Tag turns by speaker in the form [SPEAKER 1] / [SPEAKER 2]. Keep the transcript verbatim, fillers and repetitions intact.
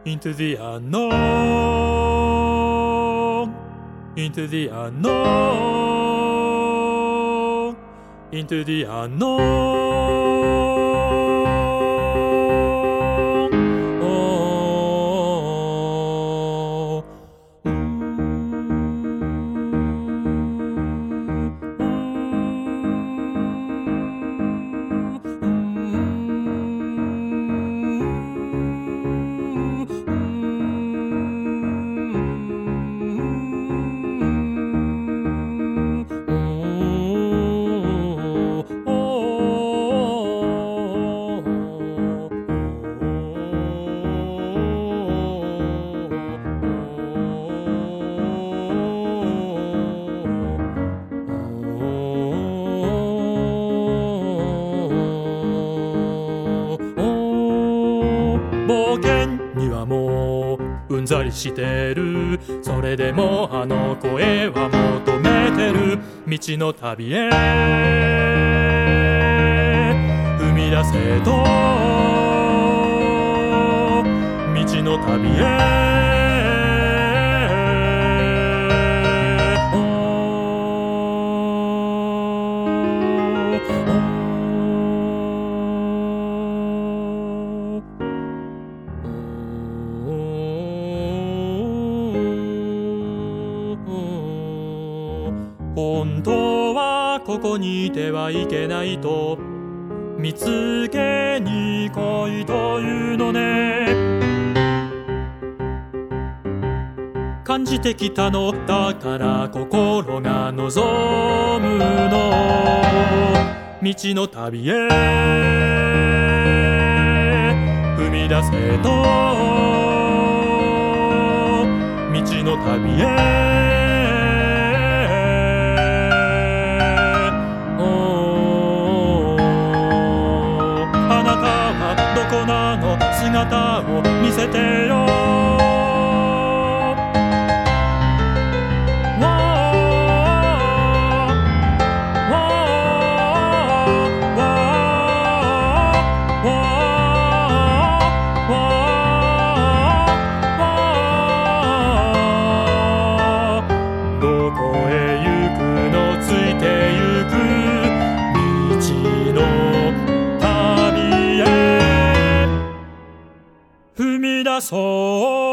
[SPEAKER 1] Into the unknown, into the unknown, into the unknown.冒険にはもううんざりしてる。それでもあの声は求めてる。未知の旅へ踏み出せと、未知の旅へ本当はここにいてはいけないと見つけに来いというのね。感じてきたのだから心が望むの。未知の旅へ踏み出せと、未知の旅へ姿を見せてよ。どこへ行くのついてゆく道の踏み出そう。